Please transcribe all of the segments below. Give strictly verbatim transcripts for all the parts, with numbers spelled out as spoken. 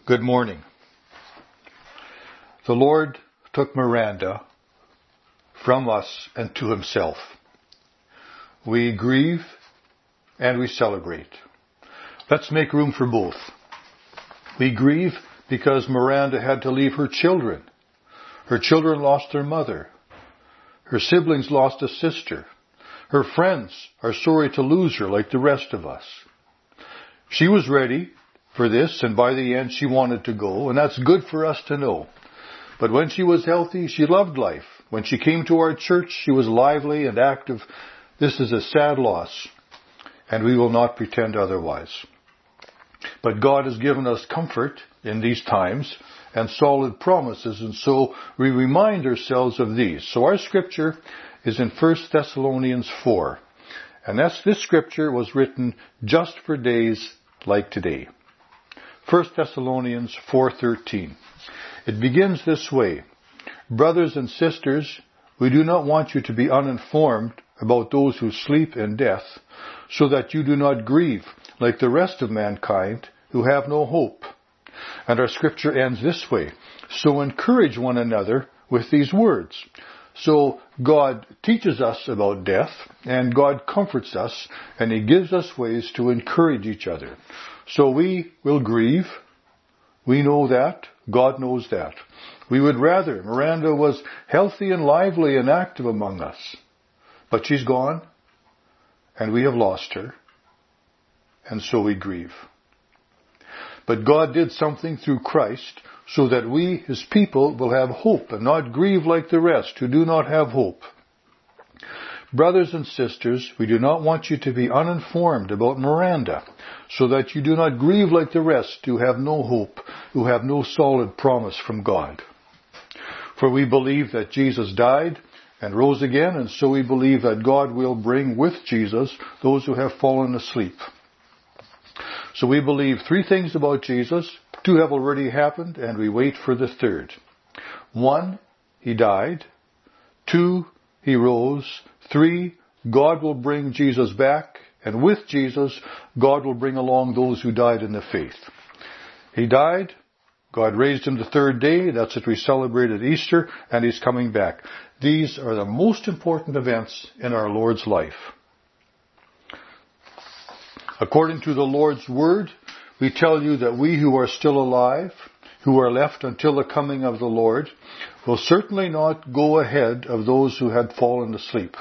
Good morning. The Lord took Miranda from us and to himself. We grieve and we celebrate. Let's make room for both. We grieve because Miranda had to leave her children. Her children lost their mother. Her siblings lost a sister. Her friends are sorry to lose her like the rest of us. She was ready for this, and by the end she wanted to go, and that's good for us to know. But when she was healthy, she loved life. When she came to our church, she was lively and active. This is a sad loss, and we will not pretend otherwise. But God has given us comfort in these times and solid promises, and so we remind ourselves of these. So our scripture is in First Thessalonians four, and that's, this scripture was written just for days like today. First Thessalonians four thirteen. It begins this way. Brothers and sisters, we do not want you to be uninformed about those who sleep in death, so that you do not grieve like the rest of mankind who have no hope. And our scripture ends this way. So encourage one another with these words. So God teaches us about death, and God comforts us, and He gives us ways to encourage each other. So we will grieve. We know that. God knows that. We would rather. Miranda was healthy and lively and active among us. But she's gone, and we have lost her, and so we grieve. But God did something through Christ so that we, His people, will have hope and not grieve like the rest who do not have hope. Brothers and sisters, we do not want you to be uninformed about Miranda, so that you do not grieve like the rest who have no hope, who have no solid promise from God. For we believe that Jesus died and rose again, and so we believe that God will bring with Jesus those who have fallen asleep. So we believe three things about Jesus. Two have already happened, and we wait for the third. One, He died. Two, He rose. Three, God will bring Jesus back, and with Jesus, God will bring along those who died in the faith. He died. God raised Him the third day. That's what we celebrate at Easter, and He's coming back. These are the most important events in our Lord's life. According to the Lord's word, we tell you that we who are still alive, who are left until the coming of the Lord, will certainly not go ahead of those who had fallen asleep.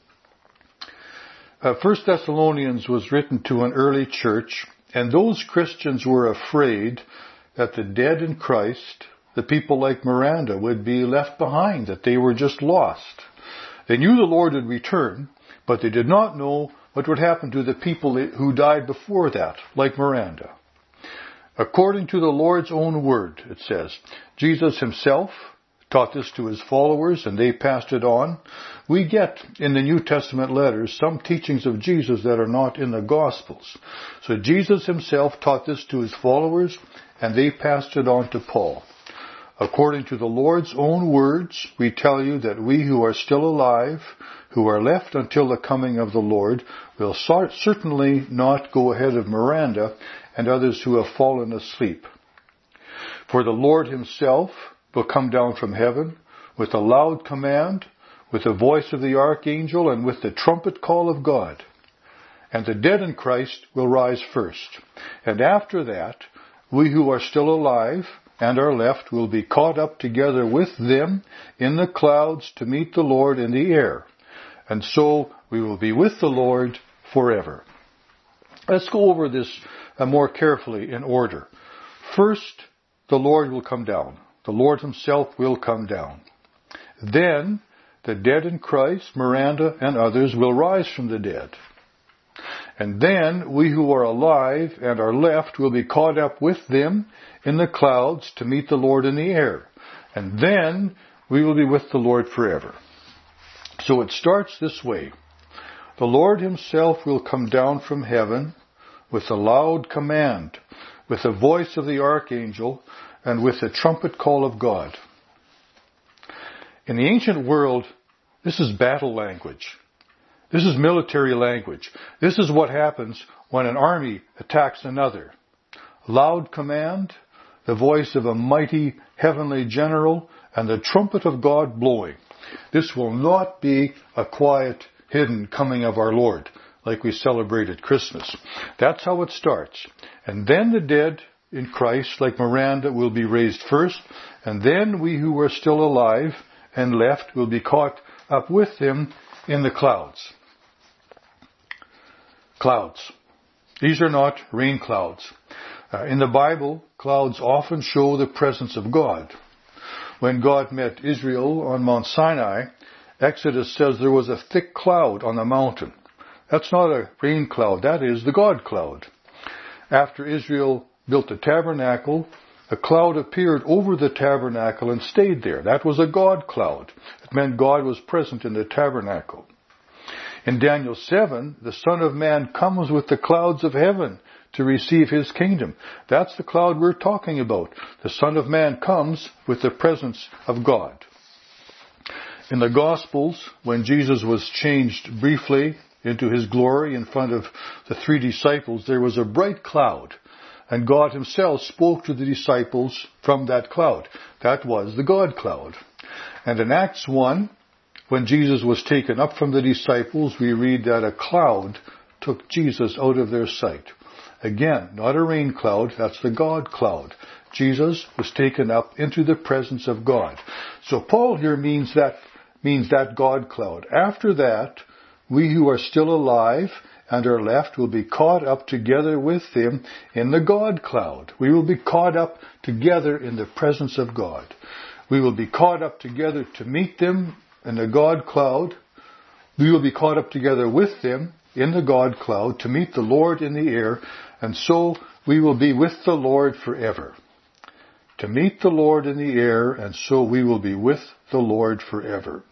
Uh, First Thessalonians was written to an early church, and those Christians were afraid that the dead in Christ, the people like Miranda, would be left behind, that they were just lost. They knew the Lord would return, but they did not know what would happen to the people who died before that, like Miranda. According to the Lord's own word, it says, Jesus Himself taught this to His followers, and they passed it on. We get in the New Testament letters some teachings of Jesus that are not in the Gospels. So Jesus Himself taught this to His followers, and they passed it on to Paul. According to the Lord's own words, we tell you that we who are still alive, who are left until the coming of the Lord, will certainly not go ahead of Miranda and others who have fallen asleep. For the Lord Himself will come down from heaven with a loud command, with the voice of the archangel, and with the trumpet call of God. And the dead in Christ will rise first. And after that, we who are still alive and are left will be caught up together with them in the clouds to meet the Lord in the air. And so we will be with the Lord forever. Let's go over this uh, more carefully in order. First, the Lord will come down. The Lord Himself will come down. Then, the dead in Christ, Miranda and others, will rise from the dead. And then, we who are alive and are left will be caught up with them in the clouds to meet the Lord in the air. And then, we will be with the Lord forever. So it starts this way. The Lord Himself will come down from heaven with a loud command, with the voice of the archangel, and with the trumpet call of God. In the ancient world, this is battle language. This is military language. This is what happens when an army attacks another. Loud command, the voice of a mighty heavenly general, and the trumpet of God blowing. This will not be a quiet, hidden coming of our Lord, like we celebrate at Christmas. That's how it starts. And then the dead in Christ, like Miranda, will be raised first, and then we who are still alive and left will be caught up with him in the clouds. Clouds. These are not rain clouds. Uh, in the Bible, clouds often show the presence of God. When God met Israel on Mount Sinai, Exodus says there was a thick cloud on the mountain. That's not a rain cloud, that is the God cloud. After Israel built the tabernacle, a cloud appeared over the tabernacle and stayed there. That was a God cloud. It meant God was present in the tabernacle. In Daniel seven, the Son of Man comes with the clouds of heaven to receive his kingdom. That's the cloud we're talking about. The Son of Man comes with the presence of God. In the Gospels, when Jesus was changed briefly into his glory in front of the three disciples, there was a bright cloud, and God himself spoke to the disciples from that cloud. That was the God cloud. And in Acts one, when Jesus was taken up from the disciples, we read that a cloud took Jesus out of their sight. Again, not a rain cloud, that's the God cloud. Jesus was taken up into the presence of God. So Paul here means that, means that God cloud. After that, we who are still alive and are left will be caught up together with him in the God cloud. We will be caught up together in the presence of God. We will be caught up together to meet them in the God cloud. We will be caught up together with them in the God cloud to meet the Lord in the air, and so we will be with the Lord forever. To meet the Lord in the air, and so we will be with the Lord forever.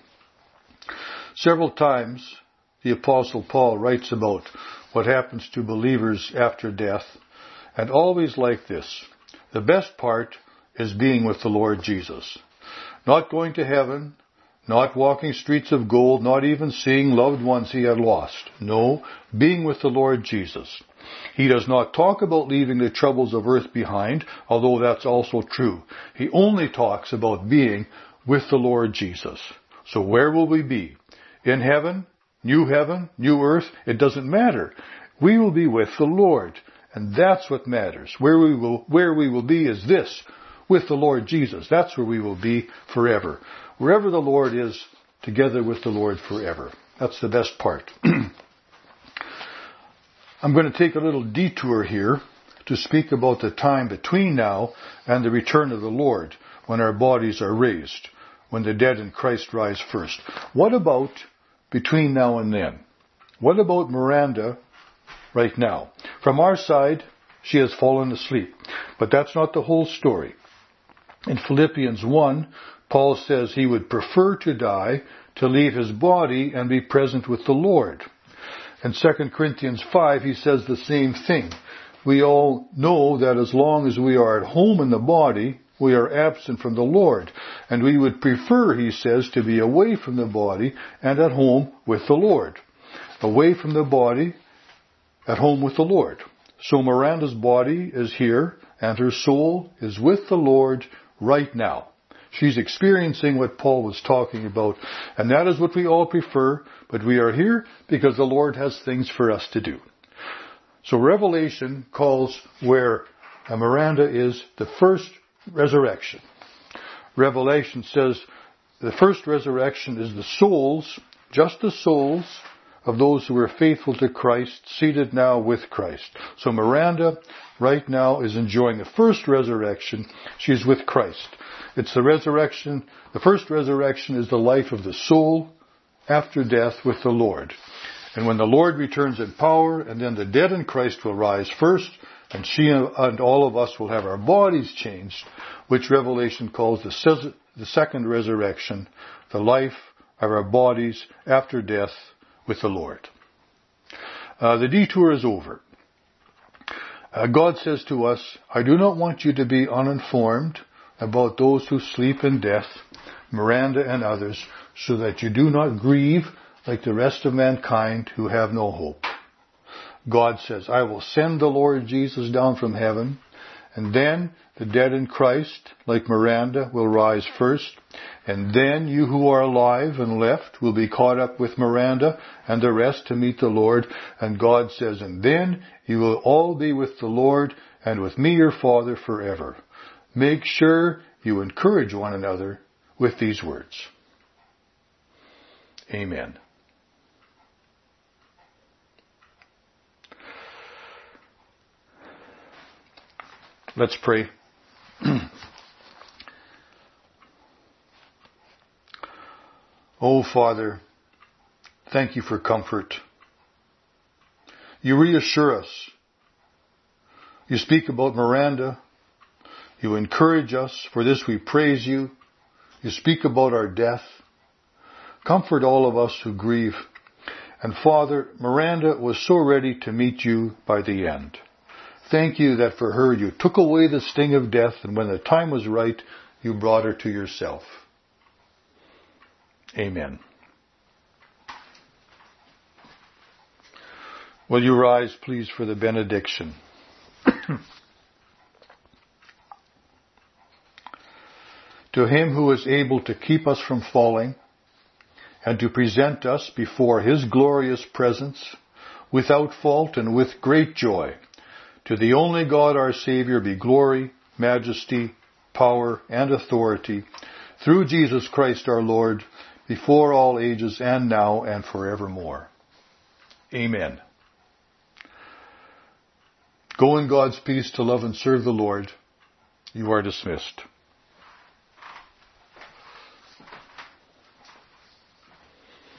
Several times the Apostle Paul writes about what happens to believers after death, and always like this: the best part is being with the Lord Jesus. Not going to heaven, not walking streets of gold, not even seeing loved ones he had lost. No, being with the Lord Jesus. He does not talk about leaving the troubles of earth behind, although that's also true. He only talks about being with the Lord Jesus. So where will we be? In heaven? New heaven? New earth? It doesn't matter. We will be with the Lord. And that's what matters. Where we will, where we will be is this: with the Lord Jesus. That's where we will be forever. Wherever the Lord is, together with the Lord forever. That's the best part. I'm going to take a little detour here to speak about the time between now and the return of the Lord, when our bodies are raised, when the dead in Christ rise first. What about between now and then? What about Miranda right now? From our side, she has fallen asleep. But that's not the whole story. In Philippians one, Paul says he would prefer to die to leave his body and be present with the Lord. In Second Corinthians five, he says the same thing. We all know that as long as we are at home in the body, we are absent from the Lord. And we would prefer, he says, to be away from the body and at home with the Lord. Away from the body, at home with the Lord. So Miranda's body is here and her soul is with the Lord right now. She's experiencing what Paul was talking about, and that is what we all prefer, but we are here because the Lord has things for us to do. So Revelation calls where Miranda is the first resurrection. Revelation says the first resurrection is the souls, just the souls of those who are faithful to Christ, seated now with Christ. So Miranda right now is enjoying the first resurrection. She's with Christ. It's the resurrection. The first resurrection is the life of the soul after death with the Lord. And when the Lord returns in power, and then the dead in Christ will rise first, and she and all of us will have our bodies changed, which Revelation calls the second resurrection, the life of our bodies after death with the Lord. Uh, the detour is over. Uh, God says to us, I do not want you to be uninformed about those who sleep in death, Miranda and others, so that you do not grieve like the rest of mankind who have no hope. God says, I will send the Lord Jesus down from heaven, And then the dead in Christ, like Miranda, will rise first. And then you who are alive and left will be caught up with Miranda and the rest to meet the Lord. And God says, and then you will all be with the Lord and with me your Father forever. Make sure you encourage one another with these words. Amen. Let's pray. Oh, Father, thank you for comfort. You reassure us. You speak about Miranda. You encourage us. For this we praise you. You speak about our death. Comfort all of us who grieve. And Father, Miranda was so ready to meet you by the end. Thank you that for her you took away the sting of death, and when the time was right, you brought her to yourself. Amen. Will you rise, please, for the benediction? To him who is able to keep us from falling and to present us before his glorious presence without fault and with great joy, to the only God our Savior be glory, majesty, power, and authority through Jesus Christ our Lord, before all ages and now and forevermore. Amen. Go in God's peace to love and serve the Lord. You are dismissed.